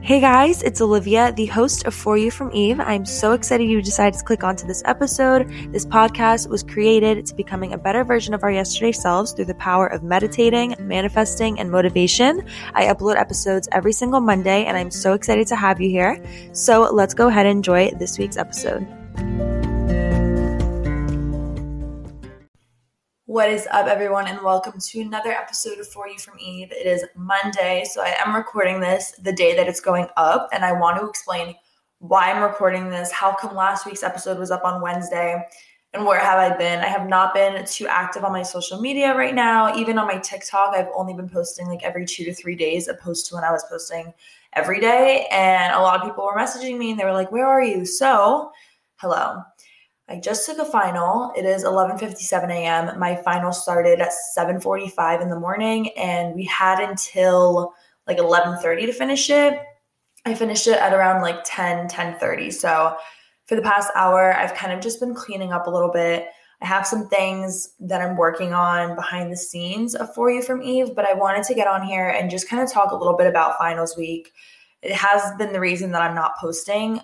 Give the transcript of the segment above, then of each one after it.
Hey guys, it's Olivia, the host of For You from Eve. I'm so excited you decided to click onto this episode. This podcast was created to becoming a better version of our yesterday selves through the power of meditating, manifesting, and motivation. I upload episodes every single Monday, and I'm so excited to have you here. So let's go ahead and enjoy this week's episode. What is up, everyone, and welcome to another episode of For You from Eve. It is Monday, so I am recording this the day that it's going up, and I want to explain why I'm recording this, how come last week's episode was up on Wednesday, and where have I been. I have not been too active on my social media right now. Even on my TikTok, I've only been posting like every 2 to 3 days opposed to when I was posting every day, and a lot of people were messaging me, and they were like, where are you? So, hello. I just took a final. It is 11:57 a.m. My final started at 7:45 in the morning, and we had until like 11:30 to finish it. I finished it at around like 10:30. So for the past hour, I've kind of just been cleaning up a little bit. I have some things that I'm working on behind the scenes of For You from Eve, but I wanted to get on here and just kind of talk a little bit about finals week. It has been the reason that I'm not posting.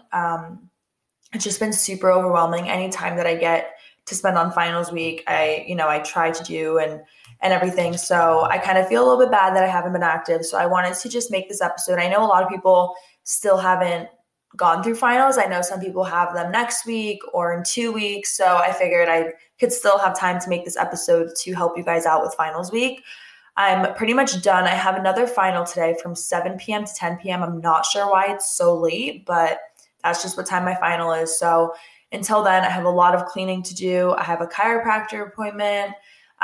It's just been super overwhelming. Any time that I get to spend on finals week, I try to do and everything. So I kind of feel a little bit bad that I haven't been active. So I wanted to just make this episode. I know a lot of people still haven't gone through finals. I know some people have them next week or in 2 weeks. So I figured I could still have time to make this episode to help you guys out with finals week. I'm pretty much done. I have another final today from 7 p.m. to 10 p.m. I'm not sure why it's so late, but that's just what time my final is. So until then, I have a lot of cleaning to do. I have a chiropractor appointment.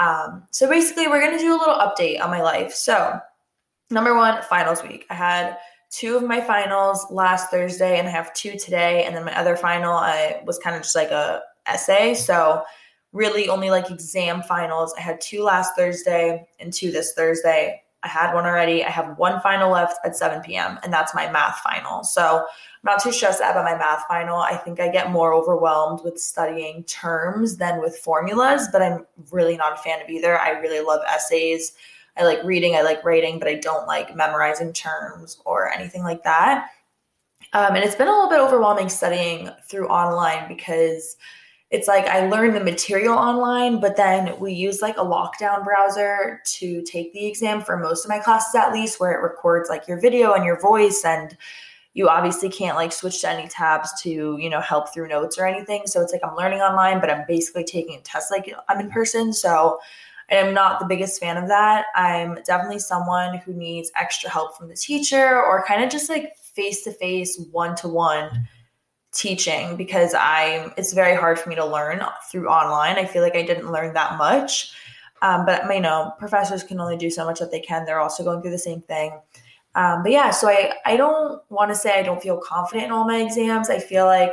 So basically, we're going to do a little update on my life. So number one, finals week. I had 2 of my finals last Thursday, and I have 2 today. And then my other final, I was kind of just like a essay. So really only like exam finals. I had 2 last Thursday and 2 this Thursday. I had one already. I have 1 final left at 7 p.m. and that's my math final. So I'm not too stressed out about my math final. I think I get more overwhelmed with studying terms than with formulas, but I'm really not a fan of either. I really love essays. I like reading, I like writing, but I don't like memorizing terms or anything like that. And it's been a little bit overwhelming studying through online because it's like I learned the material online, but then we use like a lockdown browser to take the exam for most of my classes, at least, where it records like your video and your voice, and you obviously can't like switch to any tabs to, help through notes or anything. So it's like I'm learning online, but I'm basically taking a test like I'm in person. So I'm not the biggest fan of that. I'm definitely someone who needs extra help from the teacher or kind of just like face-to-face, one-to-one teaching, because it's very hard for me to learn through online. I feel like I didn't learn that much. But professors can only do so much that they can. They're also going through the same thing. But yeah, so I don't want to say I don't feel confident in all my exams. I feel like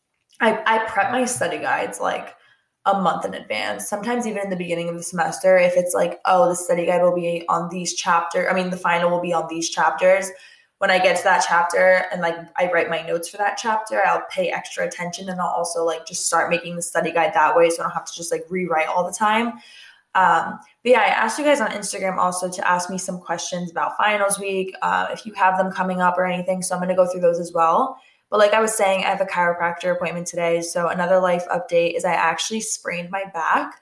I prep my study guides like a month in advance, sometimes even in the beginning of the semester. If it's like, oh, the study guide will be on these the final will be on these chapters. When I get to that chapter and like I write my notes for that chapter, I'll pay extra attention, and I'll also like just start making the study guide that way, so I don't have to just like rewrite all the time. But yeah, I asked you guys on Instagram also to ask me some questions about finals week, if you have them coming up or anything. So I'm going to go through those as well. But like I was saying, I have a chiropractor appointment today. So another life update is I actually sprained my back.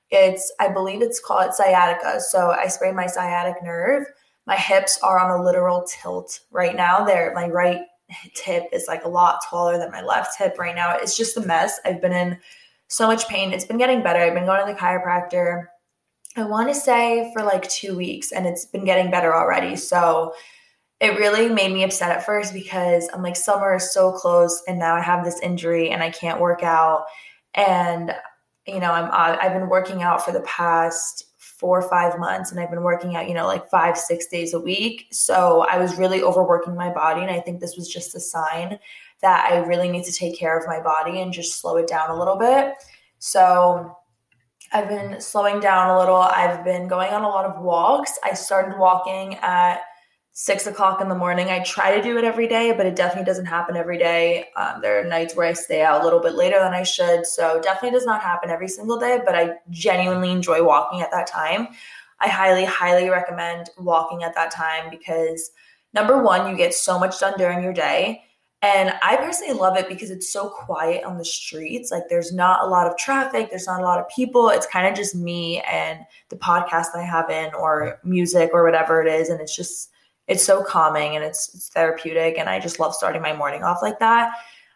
I believe it's called sciatica. So I sprained my sciatic nerve. My hips are on a literal tilt right now. My right hip is like a lot taller than my left hip right now. It's just a mess. I've been in so much pain. It's been getting better. I've been going to the chiropractor, I want to say, for like 2 weeks, and it's been getting better already. So it really made me upset at first because I'm like, summer is so close and now I have this injury and I can't work out. And, I've been working out for the past 4 or 5 months, and I've been working out, like 5-6 days a week. So I was really overworking my body. And I think this was just a sign that I really need to take care of my body and just slow it down a little bit. So I've been slowing down a little. I've been going on a lot of walks. I started walking at 6 o'clock in the morning. I try to do it every day, but it definitely doesn't happen every day. There are nights where I stay out a little bit later than I should. So definitely does not happen every single day, but I genuinely enjoy walking at that time. I highly, highly recommend walking at that time because Number one, you get so much done during your day. And I personally love it because it's so quiet on the streets. Like there's not a lot of traffic, there's not a lot of people. It's kind of just me and the podcast I have in or music or whatever it is. And it's so calming and it's therapeutic. And I just love starting my morning off like that.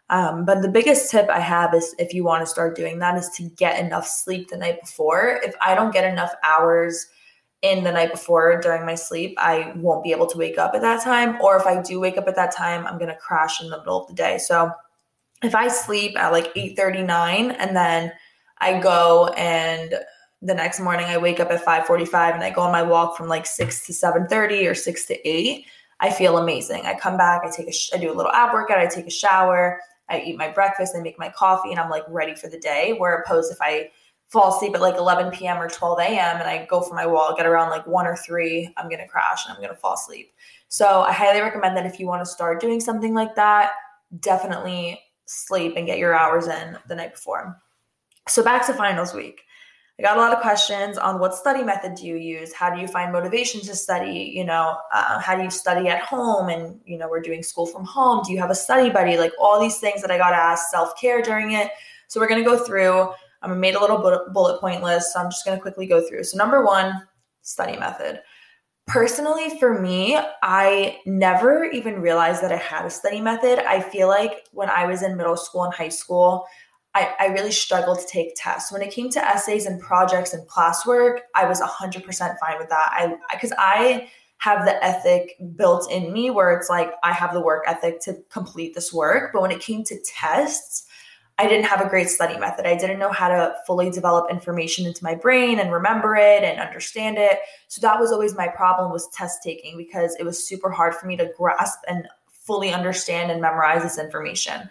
But the biggest tip I have is if you want to start doing that is to get enough sleep the night before. If I don't get enough hours in the night before during my sleep, I won't be able to wake up at that time. Or if I do wake up at that time, I'm going to crash in the middle of the day. So if I sleep at like 8:39 and then I go and the next morning I wake up at 5:45 and I go on my walk from like 6 to 7:30 or 6 to 8, I feel amazing. I come back, I do a little ab workout, I take a shower, I eat my breakfast, I make my coffee, and I'm like ready for the day. Where opposed if I fall asleep at like 11 p.m. or 12 a.m. and I go for my walk at around like 1 or 3, I'm going to crash and I'm going to fall asleep. So I highly recommend that if you want to start doing something like that, definitely sleep and get your hours in the night before. So back to finals week. I got a lot of questions on what study method do you use? How do you find motivation to study? How do you study at home? And, we're doing school from home. Do you have a study buddy? Like all these things that I got asked, self-care during it. So we're going to go through. I made a little bullet point list, so I'm just going to quickly go through. So number one, study method. Personally, for me, I never even realized that I had a study method. I feel like when I was in middle school and high school, I really struggled to take tests. When it came to essays and projects and classwork, I was 100% fine with that. Because I have the ethic built in me where it's like I have the work ethic to complete this work. But when it came to tests, I didn't have a great study method. I didn't know how to fully develop information into my brain and remember it and understand it. So that was always my problem was test taking because it was super hard for me to grasp and fully understand and memorize this information.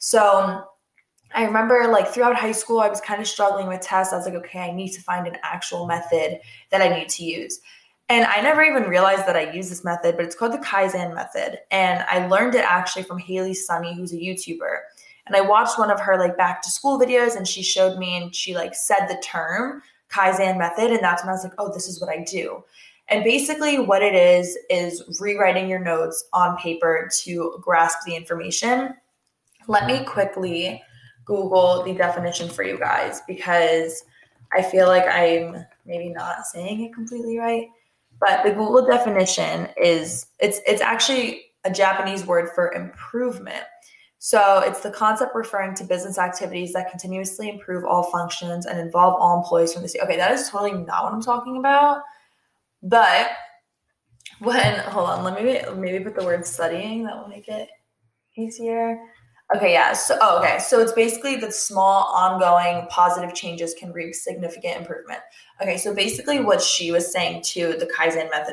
So I remember like throughout high school, I was kind of struggling with tests. I was like, okay, I need to find an actual method that I need to use. And I never even realized that I use this method, but it's called the Kaizen method. And I learned it actually from Haley Sunny, who's a YouTuber. And I watched one of her like back to school videos and she showed me and she like said the term Kaizen method. And that's when I was like, oh, this is what I do. And basically what it is rewriting your notes on paper to grasp the information. Let me quickly Google the definition for you guys because I feel like I'm maybe not saying it completely right. But the Google definition is, it's actually a Japanese word for improvement. So it's the concept referring to business activities that continuously improve all functions and involve all employees from the state. Okay, that is totally not what I'm talking about. But hold on, let me maybe put the word studying. That will make it easier. Okay, yeah. So it's basically that small, ongoing, positive changes can reap significant improvement. Okay, so basically what she was saying too, the Kaizen method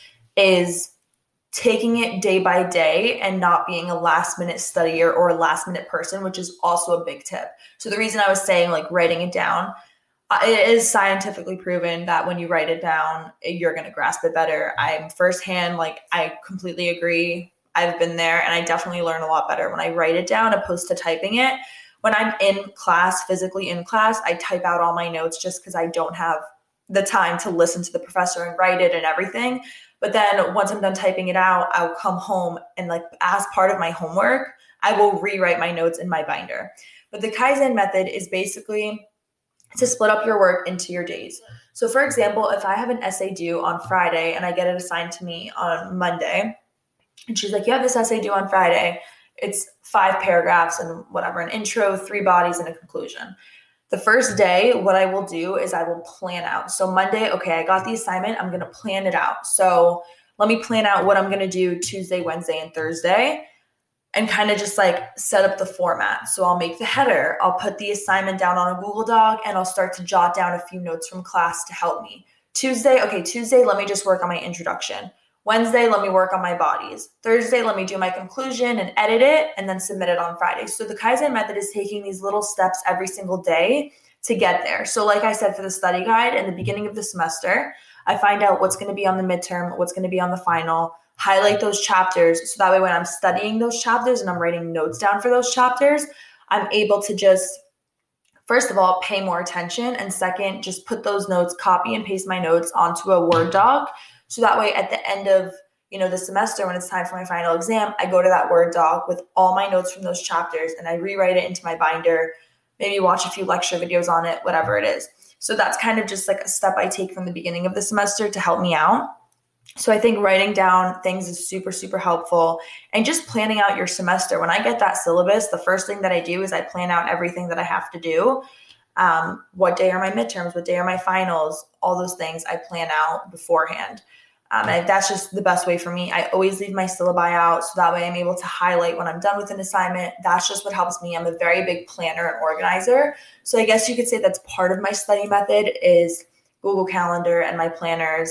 is taking it day by day and not being a last minute studier or a last minute person, which is also a big tip. So the reason I was saying like writing it down, it is scientifically proven that when you write it down, you're going to grasp it better. I'm firsthand, like I completely agree. I've been there and I definitely learn a lot better when I write it down opposed to typing it. When I'm in class, physically in class, I type out all my notes just because I don't have the time to listen to the professor and write it and everything. But then once I'm done typing it out, I'll come home and like as part of my homework, I will rewrite my notes in my binder. But the Kaizen method is basically to split up your work into your days. So for example, if I have an essay due on Friday and I get it assigned to me on Monday, and she's like, you have this essay due on Friday. It's 5 paragraphs and whatever, an intro, 3 bodies, and a conclusion. The first day, what I will do is I will plan out. So Monday, okay, I got the assignment. I'm going to plan it out. So let me plan out what I'm going to do Tuesday, Wednesday, and Thursday and kind of just like set up the format. So I'll make the header. I'll put the assignment down on a Google Doc and I'll start to jot down a few notes from class to help me. Tuesday, let me just work on my introduction. Wednesday, let me work on my bodies. Thursday, let me do my conclusion and edit it and then submit it on Friday. So the Kaizen method is taking these little steps every single day to get there. So like I said, for the study guide in the beginning of the semester, I find out what's going to be on the midterm, what's going to be on the final, highlight those chapters. So that way when I'm studying those chapters and I'm writing notes down for those chapters, I'm able to just, first of all, pay more attention. And second, just put those notes, copy and paste my notes onto a Word doc. So that way at the end of the semester when it's time for my final exam, I go to that Word doc with all my notes from those chapters and I rewrite it into my binder, maybe watch a few lecture videos on it, whatever it is. So that's kind of just like a step I take from the beginning of the semester to help me out. So I think writing down things is super, super helpful, and just planning out your semester. When I get that syllabus, the first thing that I do is I plan out everything that I have to do. What day are my midterms? What day are my finals? All those things I plan out beforehand. And that's just the best way for me. I always leave my syllabi out so that way I'm able to highlight when I'm done with an assignment. That's just what helps me. I'm a very big planner and organizer. So I guess you could say that's part of my study method is Google Calendar and my planners.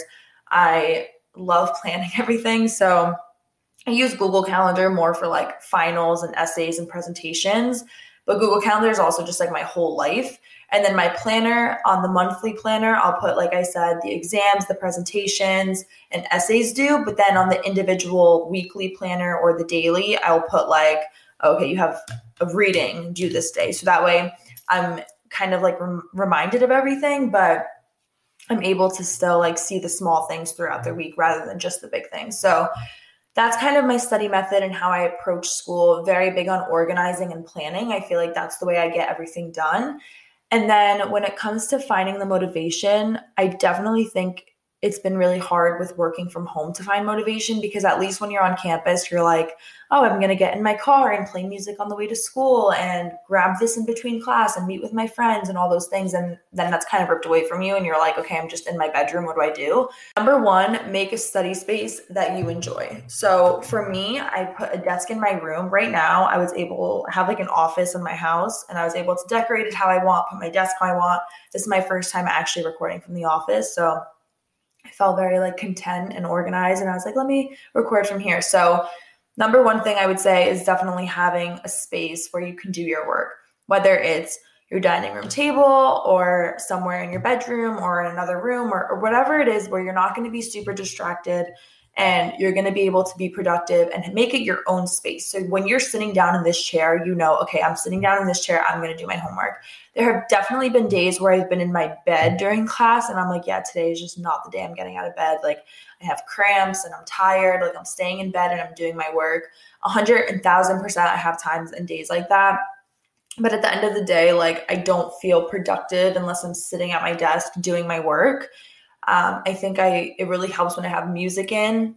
I love planning everything. So I use Google Calendar more for like finals and essays and presentations, but Google Calendar is also just like my whole life. And then my planner, on the monthly planner, I'll put, like I said, the exams, the presentations, and essays due. But then on the individual weekly planner or the daily, I'll put like, okay, you have a reading due this day. So that way I'm kind of like reminded of everything, but I'm able to still like see the small things throughout the week rather than just the big things. So that's kind of my study method and how I approach school. Very big on organizing and planning. I feel like that's the way I get everything done. And then when it comes to finding the motivation, I definitely think it's been really hard with working from home to find motivation, because at least when you're on campus, you're like, oh, I'm going to get in my car and play music on the way to school and grab this in between class and meet with my friends and all those things. And then that's kind of ripped away from you. And you're like, okay, I'm just in my bedroom. What do I do? Number one, make a study space that you enjoy. So for me, I put a desk in my room. Right now, I was able to have like an office in my house, and I was able to decorate it how I want, put my desk how I want. This is my first time actually recording from the office. So I felt very like content and organized, and I was like, let me record from here. So number one thing I would say is definitely having a space where you can do your work, whether it's your dining room table or somewhere in your bedroom or in another room or whatever it is, where you're not going to be super distracted and you're going to be able to be productive and make it your own space. So when you're sitting down in this chair, okay, I'm sitting down in this chair, I'm going to do my homework. There have definitely been days where I've been in my bed during class and I'm like, yeah, today is just not the day I'm getting out of bed. Like I have cramps and I'm tired, like I'm staying in bed and I'm doing my work. 100,000% I have times and days like that. But at the end of the day, like I don't feel productive unless I'm sitting at my desk doing my work. I think it really helps when I have music in.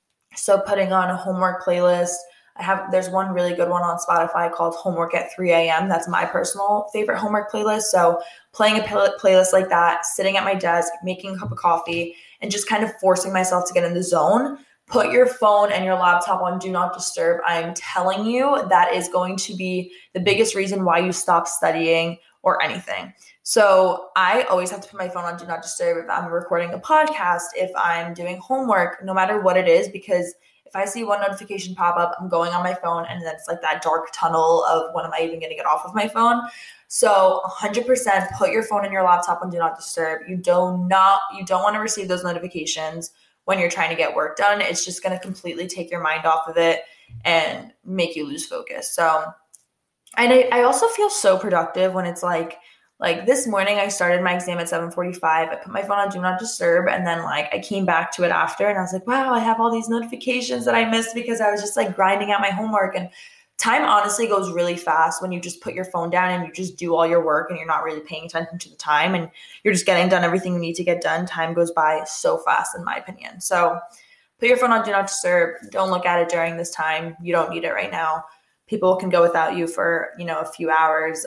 So putting on a homework playlist. There's one really good one on Spotify called Homework at 3 a.m. That's my personal favorite homework playlist. So playing a playlist like that, sitting at my desk, making a cup of coffee, and just kind of forcing myself to get in the zone. Put your phone and your laptop on Do Not Disturb. I'm telling you, that is going to be the biggest reason why you stop studying or anything. So I always have to put my phone on Do Not Disturb if I'm recording a podcast, if I'm doing homework, no matter what it is, because if I see one notification pop up, I'm going on my phone, and then it's like that dark tunnel of when am I even going to get off of my phone? So 100% put your phone and your laptop on Do Not Disturb. You don't want to receive those notifications when you're trying to get work done. It's just going to completely take your mind off of it and make you lose focus. So, and I also feel so productive when it's like this morning I started my exam at 7:45. I put my phone on Do Not Disturb, and then like I came back to it after and I was like, wow, I have all these notifications that I missed because I was just like grinding out my homework. And time honestly goes really fast when you just put your phone down and you just do all your work and you're not really paying attention to the time and you're just getting done everything you need to get done. Time goes by so fast, in my opinion. So put your phone on Do Not Disturb. Don't look at it during this time. You don't need it right now. People can go without you for, a few hours.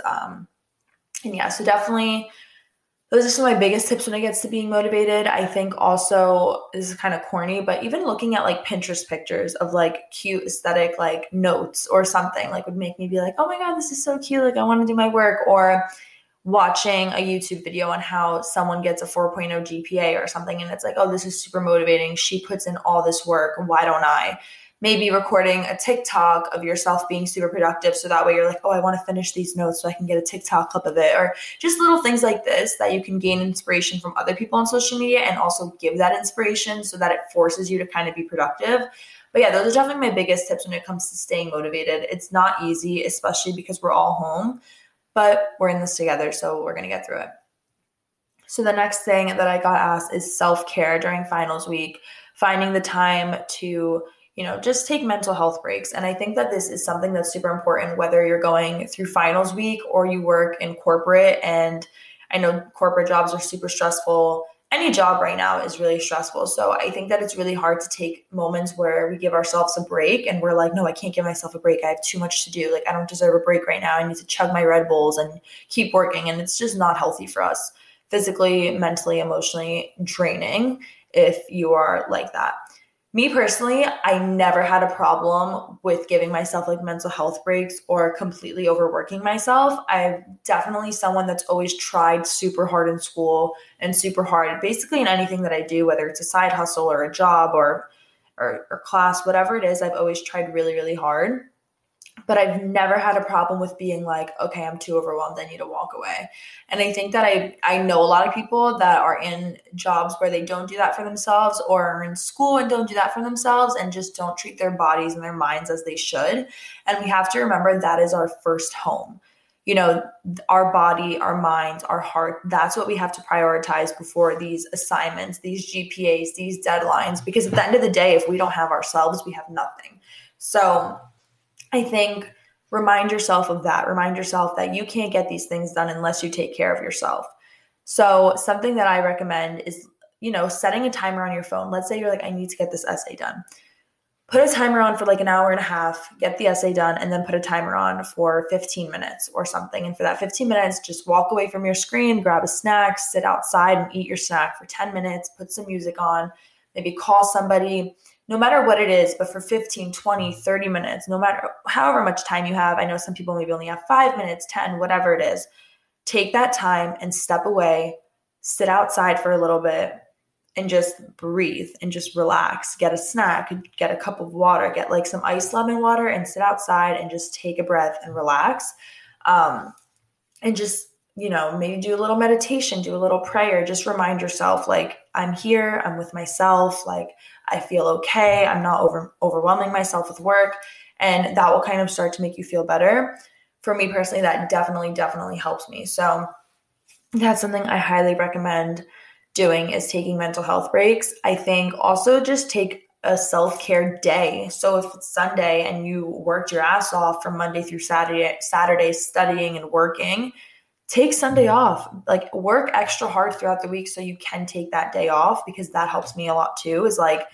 And yeah, so definitely those are some of my biggest tips when it gets to being motivated. I think also, this is kind of corny, but even looking at like Pinterest pictures of like cute aesthetic like notes or something like would make me be like, oh my God, this is so cute. Like I want to do my work. Or watching a YouTube video on how someone gets a 4.0 GPA or something. And it's like, oh, this is super motivating. She puts in all this work. Why don't I? Maybe recording a TikTok of yourself being super productive. So that way you're like, oh, I want to finish these notes so I can get a TikTok clip of it. Or just little things like this that you can gain inspiration from other people on social media and also give that inspiration so that it forces you to kind of be productive. But yeah, those are definitely my biggest tips when it comes to staying motivated. It's not easy, especially because we're all home, but we're in this together. So we're going to get through it. So the next thing that I got asked is self-care during finals week. finding the time to, just take mental health breaks. And I think that this is something that's super important, whether you're going through finals week or you work in corporate. And I know corporate jobs are super stressful. Any job right now is really stressful. So I think that it's really hard to take moments where we give ourselves a break and we're like, no, I can't give myself a break. I have too much to do. Like, I don't deserve a break right now. I need to chug my Red Bulls and keep working. And it's just not healthy for us physically, mentally, emotionally draining if you are like that. Me personally, I never had a problem with giving myself like mental health breaks or completely overworking myself. I'm definitely someone that's always tried super hard in school and super hard basically in anything that I do, whether it's a side hustle or a job or class, whatever it is, I've always tried really, really hard. But I've never had a problem with being like, okay, I'm too overwhelmed. I need to walk away. And I think that I know a lot of people that are in jobs where they don't do that for themselves or are in school and don't do that for themselves and just don't treat their bodies and their minds as they should. And we have to remember that is our first home. Our body, our minds, our heart, that's what we have to prioritize before these assignments, these GPAs, these deadlines, because at the end of the day, if we don't have ourselves, we have nothing. So I think remind yourself of that. Remind yourself that you can't get these things done unless you take care of yourself. So something that I recommend is, setting a timer on your phone. Let's say you're like, I need to get this essay done. Put a timer on for like an hour and a half, get the essay done, and then put a timer on for 15 minutes or something. And for that 15 minutes, just walk away from your screen, grab a snack, sit outside and eat your snack for 10 minutes, put some music on, maybe call somebody, no matter what it is, but for 15, 20, 30 minutes, no matter however much time you have. I know some people maybe only have 5 minutes, 10, whatever it is. Take that time and step away, sit outside for a little bit and just breathe and just relax. Get a snack, get a cup of water, get like some iced lemon water and sit outside and just take a breath and relax. And just, maybe do a little meditation, do a little prayer. Just remind yourself, like, I'm here, I'm with myself, like, I feel okay, I'm not overwhelming myself with work, and that will kind of start to make you feel better. For me personally, that definitely helps me. So that's something I highly recommend doing, is taking mental health breaks. I think also just take a self-care day. So if it's Sunday and you worked your ass off from Monday through Saturday studying and working, take Sunday off. Like, work extra hard throughout the week so you can take that day off, because that helps me a lot too. Is like,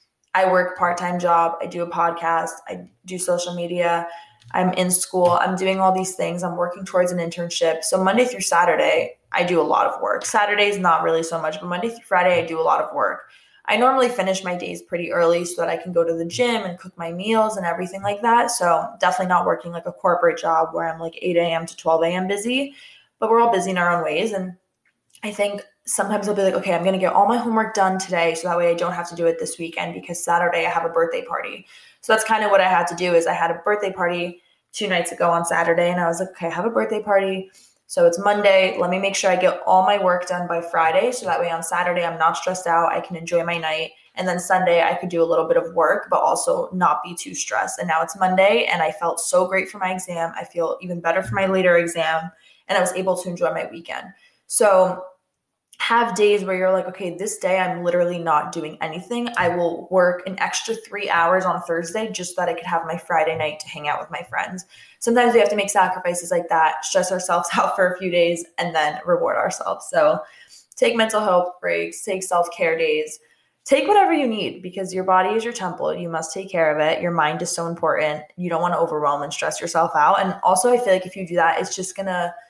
I work a part-time job, I do a podcast, I do social media, I'm in school, I'm doing all these things, I'm working towards an internship. So Monday through Saturday, I do a lot of work. Saturdays, not really so much, but Monday through Friday, I do a lot of work. I normally finish my days pretty early so that I can go to the gym and cook my meals and everything like that. So definitely not working like a corporate job where I'm like 8 a.m. to 12 a.m. busy, but we're all busy in our own ways. And I think sometimes I'll be like, okay, I'm going to get all my homework done today so that way I don't have to do it this weekend, because Saturday I have a birthday party. So that's kind of what I had to do. Is I had a birthday party 2 nights ago on Saturday, and I was like, okay, I have a birthday party. So it's Monday. Let me make sure I get all my work done by Friday, so that way on Saturday I'm not stressed out. I can enjoy my night. And then Sunday I could do a little bit of work, but also not be too stressed. And now it's Monday, and I felt so great for my exam. I feel even better for my later exam, and I was able to enjoy my weekend. So have days where you're like, okay, this day I'm literally not doing anything. I will work an extra 3 hours on Thursday just so that I could have my Friday night to hang out with my friends. Sometimes we have to make sacrifices like that, stress ourselves out for a few days, and then reward ourselves. So take mental health breaks, take self-care days, take whatever you need, because your body is your temple. You must take care of it. Your mind is so important. You don't want to overwhelm and stress yourself out. And also, I feel like if you do that, it's just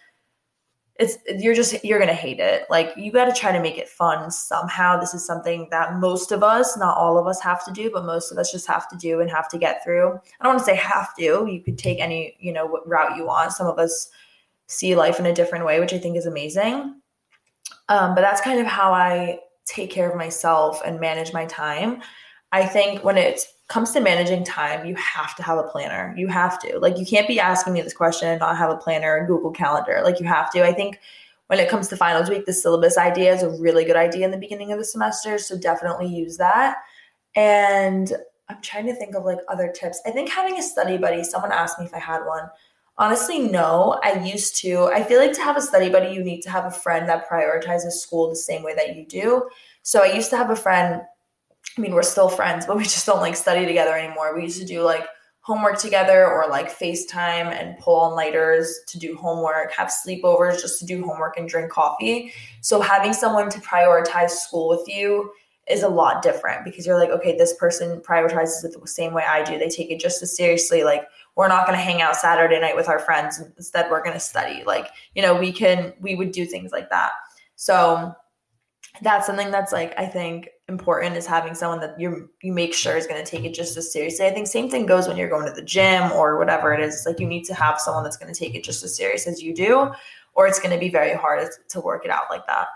you're going to hate it. Like, you got to try to make it fun somehow. This is something that most of us, not all of us, have to do, but most of us just have to do and have to get through. I don't want to say have to. You could take any, what route you want. Some of us see life in a different way, which I think is amazing. But that's kind of how I take care of myself and manage my time. I think when it comes to managing time, you have to have a planner. You have to. Like, you can't be asking me this question and not have a planner or Google Calendar. Like, you have to. I think when it comes to finals week, the syllabus idea is a really good idea in the beginning of the semester. So definitely use that. And I'm trying to think of like other tips. I think having a study buddy, someone asked me if I had one. Honestly, no, I used to. I feel like to have a study buddy, you need to have a friend that prioritizes school the same way that you do. So I used to have a friend I mean, we're still friends, but we just don't like study together anymore. We used to do like homework together or like FaceTime and pull all nighters to do homework, have sleepovers just to do homework and drink coffee. So having someone to prioritize school with you is a lot different because you're like, okay, this person prioritizes it the same way I do. They take it just as seriously. Like, we're not going to hang out Saturday night with our friends. Instead, we're going to study. Like, we would do things like that. So that's something that's like, I think important is having someone that you make sure is going to take it just as seriously. I think same thing goes when you're going to the gym or whatever it is. Like, you need to have someone that's going to take it just as serious as you do, or it's going to be very hard to work it out like that.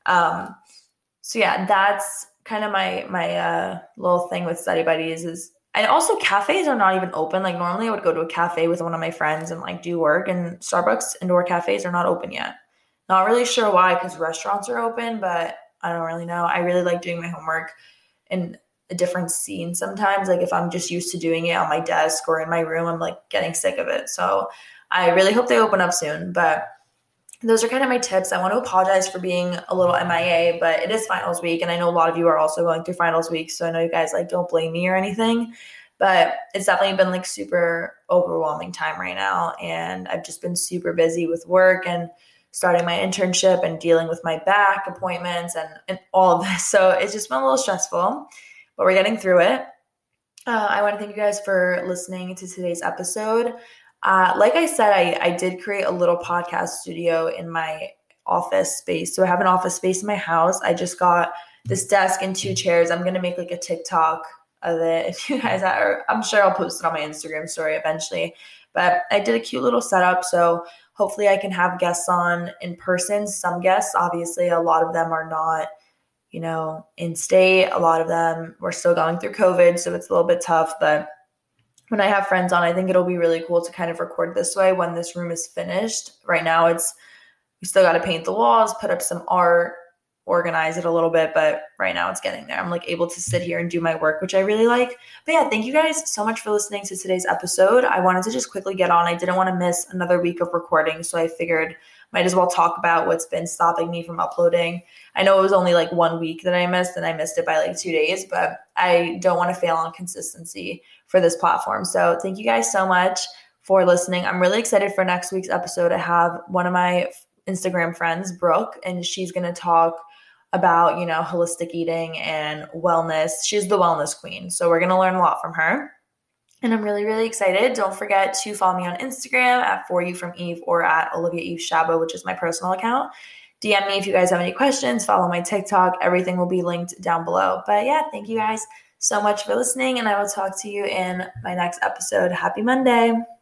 So yeah, that's kind of my little thing with study buddies is, and also cafes are not even open. Like, normally I would go to a cafe with one of my friends and like do work, and Starbucks indoor cafes are not open yet. Not really sure why, because restaurants are open, but I don't really know. I really like doing my homework in a different scene sometimes. Like, if I'm just used to doing it on my desk or in my room, I'm like getting sick of it. So I really hope they open up soon. But those are kind of my tips. I want to apologize for being a little MIA, but it is finals week. And I know a lot of you are also going through finals week. So I know you guys like don't blame me or anything, but it's definitely been like super overwhelming time right now. And I've just been super busy with work and starting my internship and dealing with my back appointments and all of this. So it's just been a little stressful, but we're getting through it. I want to thank you guys for listening to today's episode. Like I said, I did create a little podcast studio in my office space. So I have an office space in my house. I just got this desk and 2 chairs. I'm going to make like a TikTok of it. If you guys are, I'm sure I'll post it on my Instagram story eventually. But I did a cute little setup. So hopefully I can have guests on in person. Some guests, obviously, a lot of them are not, in state. A lot of them were still going through COVID. So it's a little bit tough. But when I have friends on, I think it'll be really cool to kind of record this way when this room is finished. Right now, we still got to paint the walls, put up some art, organize it a little bit, but right now it's getting there. I'm like able to sit here and do my work, which I really like. But yeah, thank you guys so much for listening to today's episode. I wanted to just quickly get on. I didn't want to miss another week of recording, so I figured might as well talk about what's been stopping me from uploading. I know it was only like 1 week that I missed, and I missed it by like 2 days, but I don't want to fail on consistency for this platform. So thank you guys so much for listening. I'm really excited for next week's episode. I have one of my Instagram friends, Brooke, and she's going to talk about, holistic eating and wellness. She's the wellness queen. So we're going to learn a lot from her. And I'm really, really excited. Don't forget to follow me on Instagram at For You From Eve or at Olivia Eve Shabo, which is my personal account. DM me if you guys have any questions. Follow my TikTok. Everything will be linked down below. But yeah, thank you guys so much for listening, and I will talk to you in my next episode. Happy Monday.